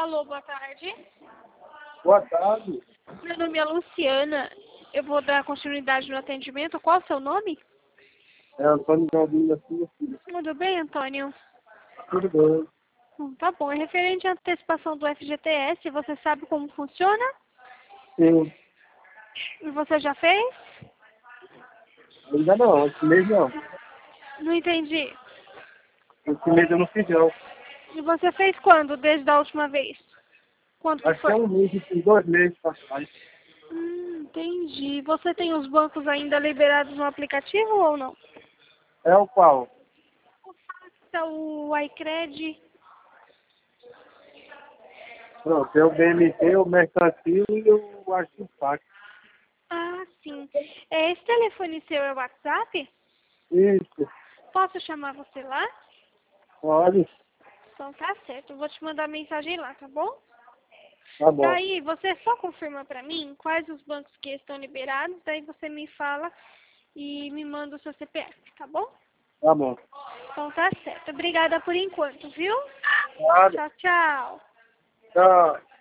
Alô, boa tarde. Boa tarde. Meu nome é Luciana. Eu vou dar continuidade no atendimento. Qual é o seu nome? É Antônio Jardim da Silva Filho. Tudo bem, Antônio? Tudo bem? Tá bom. É referente à antecipação do FGTS. Você sabe como funciona? Sim. E você já fez? Ainda não, esse mês não. Não entendi. Esse mês eu não fiz não. E você fez quando, desde a última vez? Quando que Acho que foi? é um mês, assim, 2 meses pra trás. Entendi. Você tem os bancos ainda liberados no aplicativo ou não? É o qual? O iCred. Pronto, tem o BMT, o Mercantil e o Arquifax. Ah, sim. Esse telefone seu é o WhatsApp? Isso. Posso chamar você lá? Olha, Então tá certo. Eu vou te mandar mensagem lá, tá bom? tá bom. Daí você só confirma pra mim quais os bancos que estão liberados. Daí você me fala e me manda o seu CPF, tá bom? Tá bom. Então tá certo. Obrigada por enquanto, viu? Nada. Tchau, tchau. Tchau.